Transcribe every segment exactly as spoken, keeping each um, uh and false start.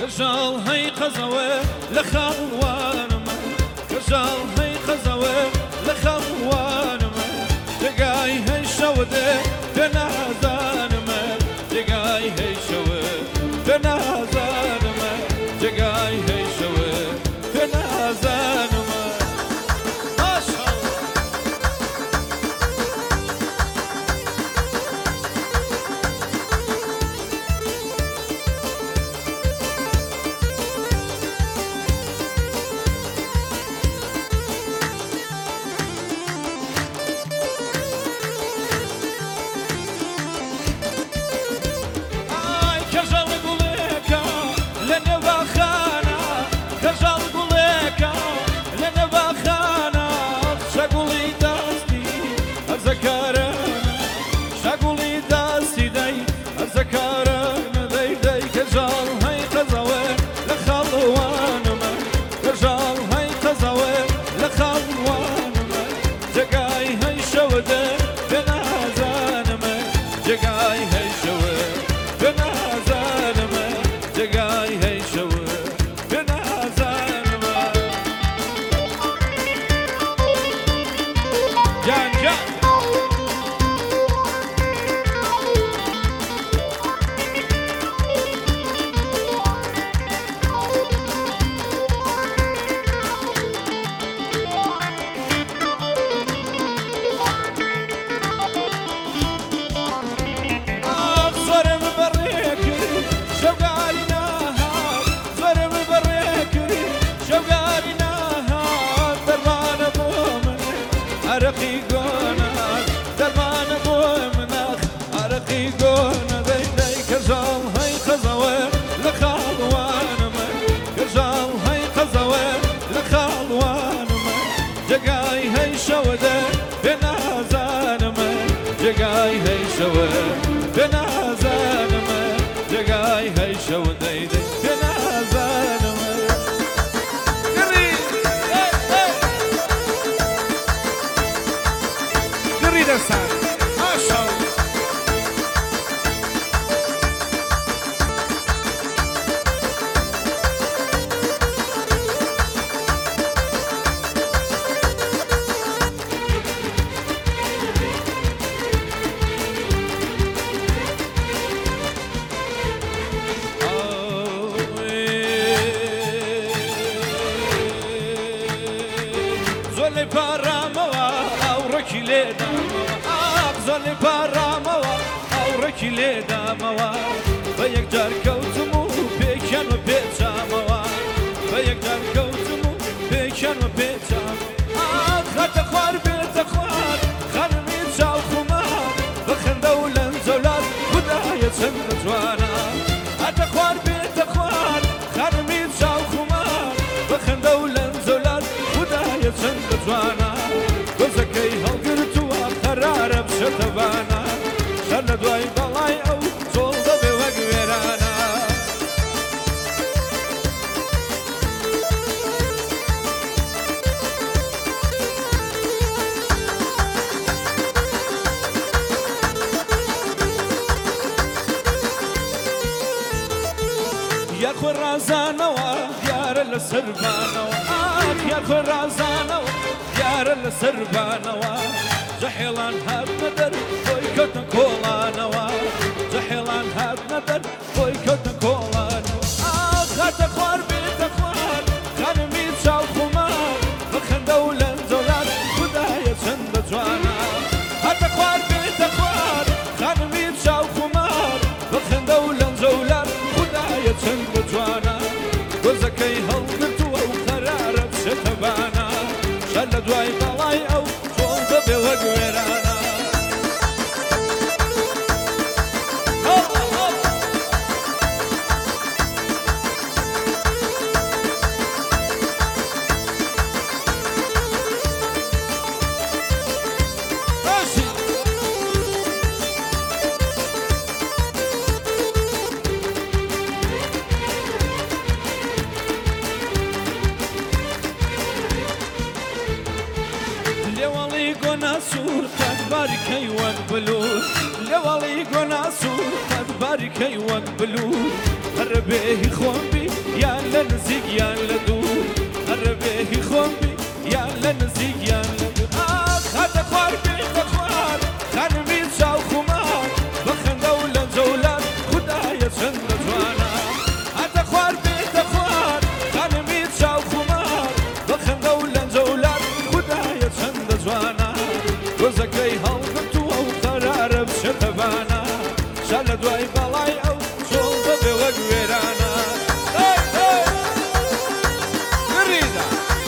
كجال هي قزوي لخوان ما كجال هي قزوي لخوان ما دقاي هي شودة تنازان ما دقاي هي شودة تنازان ما دقاي هي شودة تنازان ما ما شاء الله جاي هي شوى تنازان ما جاي هي شوى ديدي تنازان ما قري قري دسان ما شاء الله زۆلی پارامەوە ئەوڕێکی لێدامەوە بە یەکجار کەوتم و پێکەن و پێچامەوە بە یەکجار کەوتم و پێکەن و پێچامەوە خەتە خوار بێتە خوار خەرمی چاو خومار بە خەندە و لەنجەولات خودایە چەندە جوانە خەتە خوار بێتە خوار خەرمی چاو خومار بە خەندە و لەنجەولات خودایە چەندە جوانە گۆزەکەی هەڵگرتووە قەرارە بشەتەبانە شەر لە دوای بەڵای ئەو چۆڵ دەبێ وەک وێرانە یاخۆ ڕازانەوە دیارە لە سەربانەوە یاخۆ ڕازانەوە دیارە لە سەربانەوە جەحێڵان هاتنە دەر بۆی کەوتە کۆڵانەوە جەحێڵان هاتنە دەر بۆی کەوتە کۆڵانەوە خاتە خوار بێتە خوار خانمی چاو خومار بە خەندە و لەنجەولات خودایە چەندە جوانە خاتە خوار بێتە خوار خانمی چاو خومار بە خەندە و لەنجەولات خودایە چەندە جوانە گۆزەکەی هەڵگرتووە و قەرارە بشێتەبانە شەر لە دوای بەڵای ئەو چۆڵ دەبێ وەک وێرانە باركي وقبلوه لولي قناصور قد باركي وقبلوه هربيه خوان بي شال دوای بەڵای ئەو چۆڵ دەبێ وەک وێرانە گڕیدا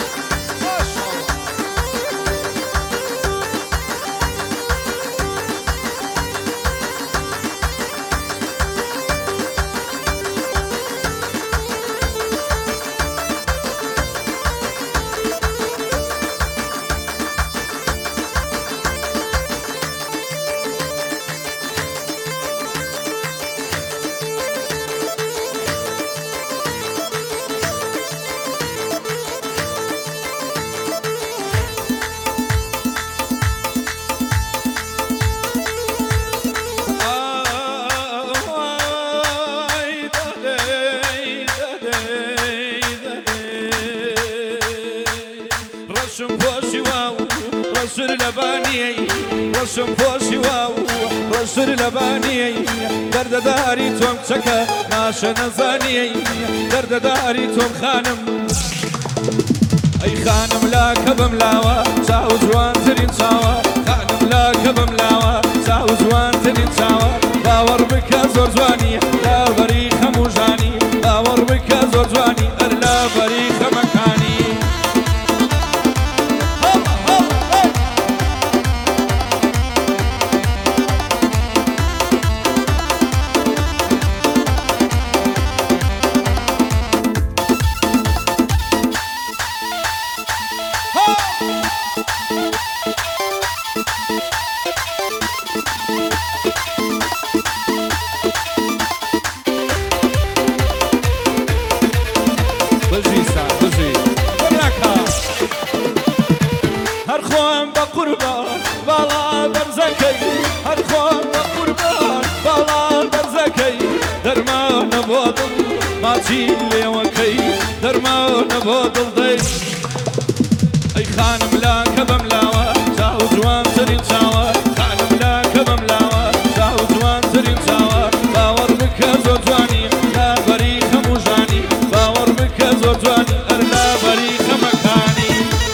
رسول لباني رسم بوسي واو رسول لباني درد داري توم تكا ناش نزاني درد داري توم خانم اي خانم لا كبملاوا ساو زوان ترين ساوا خانم لا كبملاوا ساو زوان ترين ساوا باور بك زور زواني لا بريخ موجاني باور بك زور زواني لا بريخ مكاني هر خوام با قربان بالا برزکی هر خوام با قربان بالا برزکی درمان بودل ما چیلی وکی درمان بودل دی ای خانم لا کبم لاوا ساو جوان ترین ساوا خانم لا کبم لاوا ساو جوان ترین ساوا باور بک زور جوانی لا بری خموجانی باور بک زور جوانی لا بری خمکانی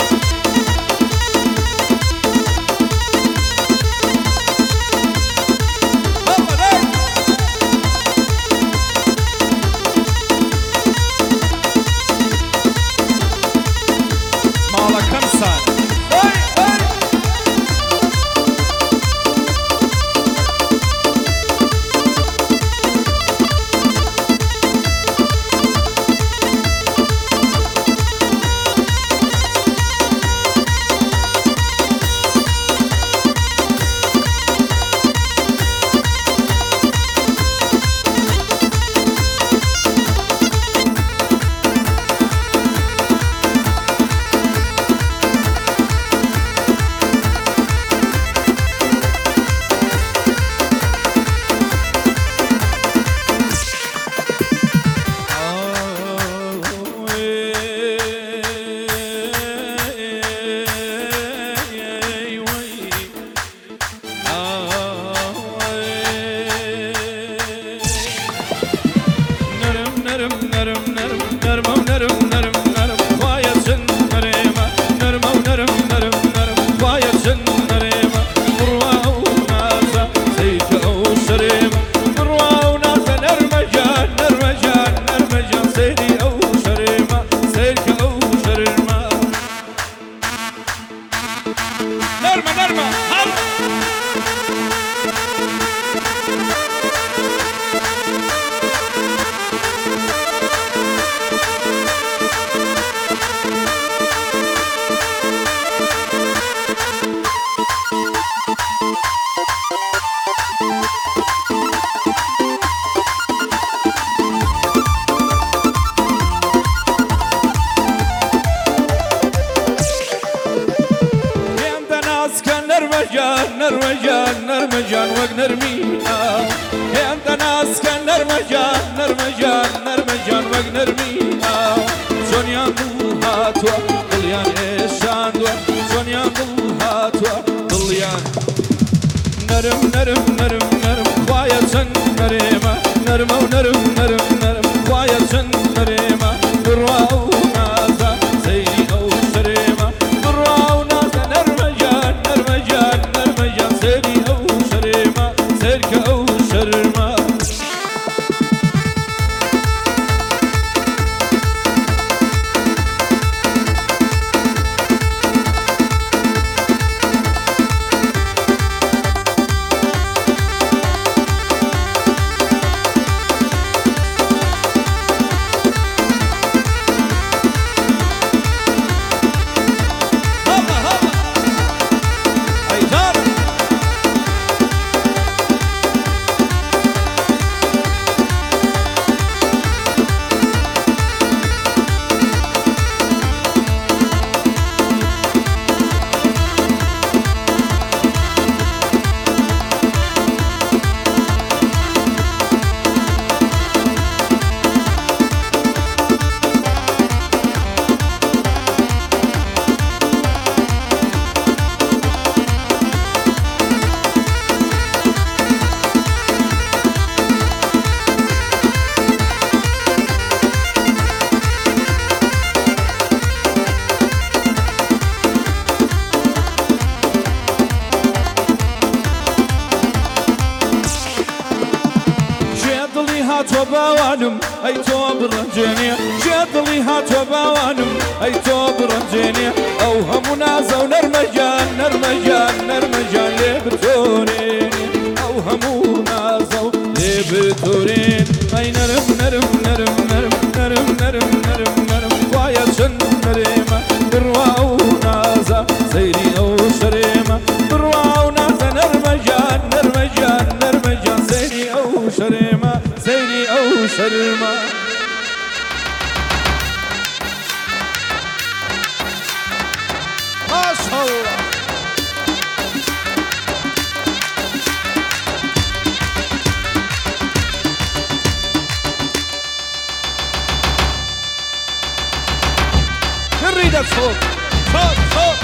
نرمجان نرمجان وق نرمينا انت ناس كان نرمجان نرمجان نرمجان وق نرمينا سونيا هاتوا ضليان ايشاندوا سونيا هاتوا ضليان نرم نرم نرم نرم خوايا سن نريمة نرمة ونرم نرم نرم خوايا سن نريمة دروا وناسا سيدي او شريمة دروا وناسا نرمجان نرمجان نرمجان سيدي او شريمة سيرك او شرمة هاتوا باوانم اي تو برنجيني جدلي هاتوا باوانم اي تو برنجيني او هم نازا ونرمجان نرمجان نرمجان لبتورين او هم نازا لبتورين اي نرم نرم نرم نرم نرم نرم نرم نرم وايا شن نريمة بروا ونازا سيري او شريمة بروا ونازا نرمجان نرمجان نرمجان سيري او شريمة سيري او شريمة ما شاء الله نريد الصوت صوت صوت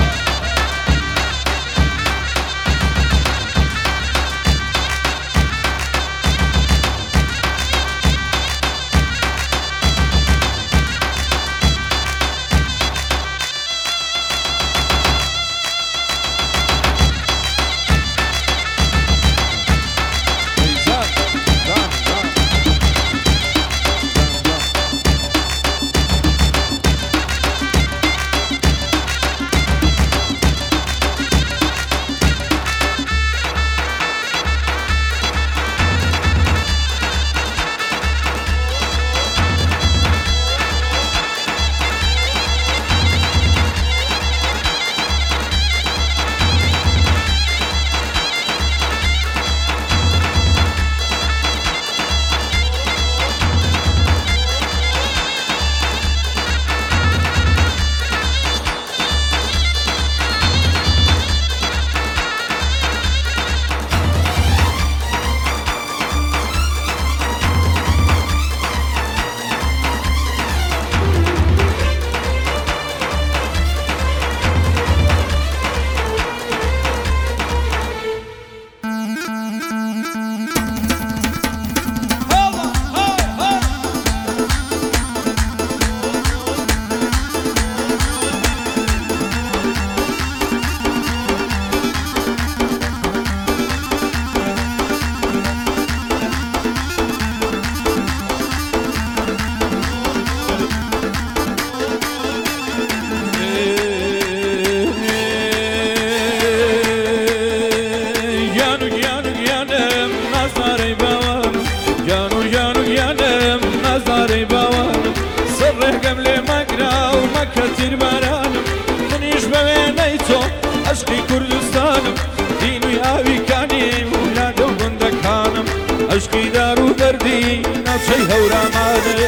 عشقی کردستانم دینوی آوی کانیم ولاد و بندکانم عشقی دارو دردی ناچەی هەورامانێ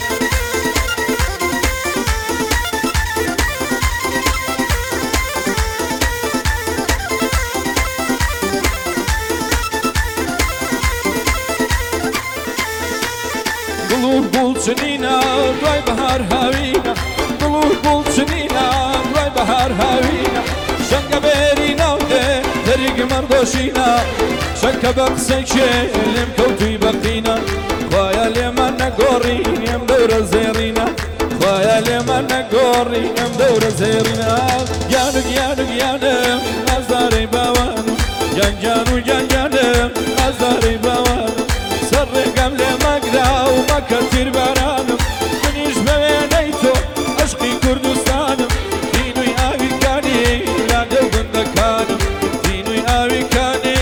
گڵ و گوڵچنینە دوای بەهار هاوینە گڵ و گوڵچنینە دوای بەهار هاوینە شەنگە بێری ناودێ دەریگە مەڕدۆشینە شەکە بە قسەیکێ لێم کەوتووی بەقینە خوایە لێمان نەگۆڕی ئێم دەورە زێڕینە خوایە لێمان نەگۆڕی ئێم دەورە زێڕینە گیانە گیانە گیانم ئازارەی باوانم گیان گیان و گیان گیانم ئازارەی باوانم سەر ڕێگەم لێ مەگرا و مەکە تیربارانم منیش بە وێنەی تۆ عشقی کوردستانم دینوی ئاویکانی لادە و گوندەکانم دینوی ئاویکانی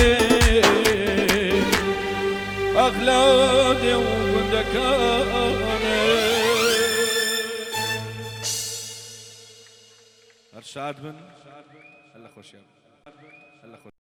ئەخلادێ و گوندەکانم هەر شاد بن هەر لە خۆشیان